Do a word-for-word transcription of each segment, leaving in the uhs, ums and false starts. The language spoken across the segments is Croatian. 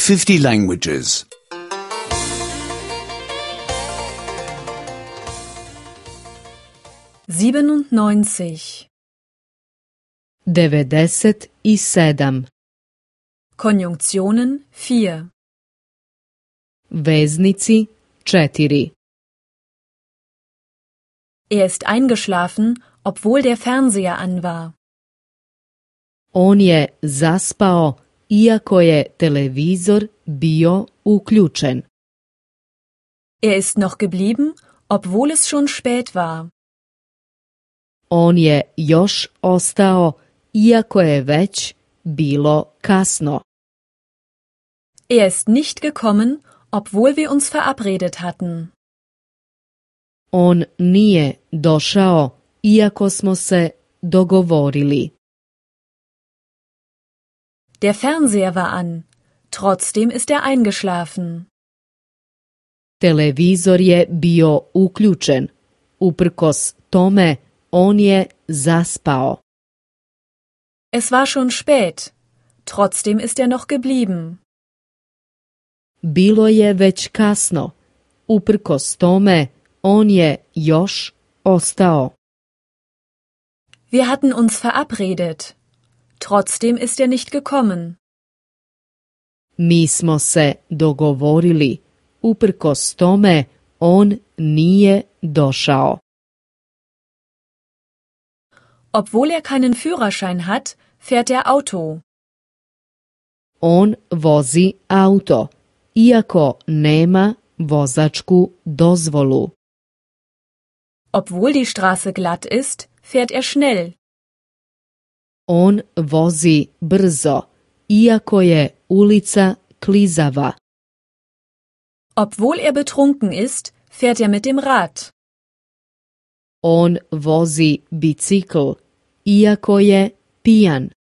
fifty languages. siebenundneunzig. devedeset sedam. Konjunktionen vier. Veznici četiri. Er ist eingeschlafen, obwohl der Fernseher an war. On je zaspao iako je televizor bio uključen. Er ist noch geblieben, obwohl es schon spät war. On je još ostao iako je već bilo kasno. Er ist nicht gekommen, obwohl wir uns verabredet hatten. On nije došao iako smo se dogovorili. Der Fernseher war an, trotzdem ist er eingeschlafen. Televizor je bio uključen, uprkos tome on je zaspao. Es war schon spät, trotzdem ist er noch geblieben. Bilo je već kasno, uprkos tome on je još ostao. Wir hatten uns verabredet, trotzdem ist er nicht gekommen. Mi smo se dogovorili, uprkos tome on nije došao. Obwohl er keinen Führerschein hat, fährt er Auto. On vozi auto, iako nema vozačku dozvolu. Obwohl die Straße glatt ist, fährt er schnell. On vozi brzo, iako je ulica klizava. Obwohl er betrunken ist, fährt er mit dem Rad. On vozi bicikl, iako je pijan.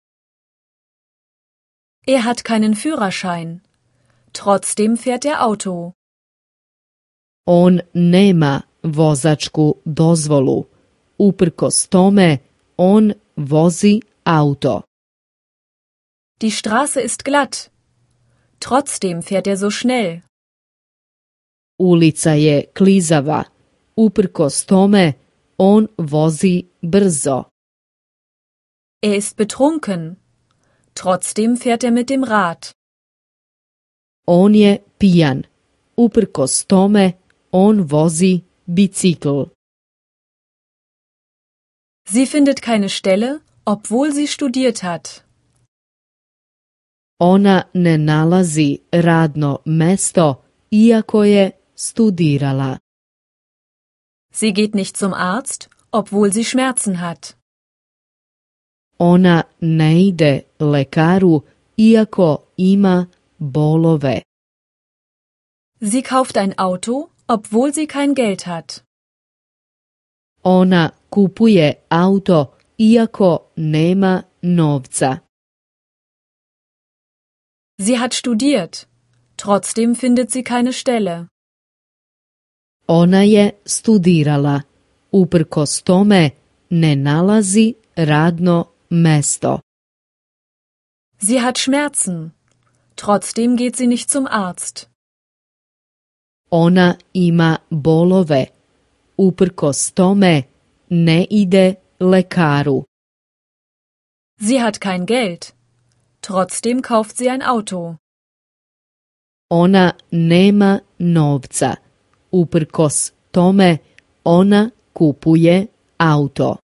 Er hat keinen Führerschein, trotzdem fährt er Auto. On nema vozačku dozvolu, uprkos tome on vozi auto. Die Straße ist glatt, trotzdem fährt er so schnell. Ulica je klizava, uprkos tome on vozi brzo. Er ist betrunken, trotzdem fährt er mit dem Rad. On je pijan, uprkos tome on vozi bicikl. Sie findet keine Stelle, obwohl sie studiert hat. Ona ne nalazi radno mesto, iako je studirala. Sie geht nicht zum Arzt, obwohl sie Schmerzen hat. Ona ne ide lekaru, iako ima bolove. Sie kauft ein Auto, obwohl sie kein Geld hat. Ona kupuje auto, iako nema novca. Sie hat studiert, trotzdem findet sie keine Stelle. Ona je studirala, uprkos tome ne nalazi radno mesto. Sie hat Schmerzen, trotzdem geht sie nicht zum Arzt. Ona ima bolove, uprkos tome ne ide lekaru. Sie hat kein Geld, trotzdem kauft sie ein Auto. Ona nema novca, uprkos tome ona kupuje auto.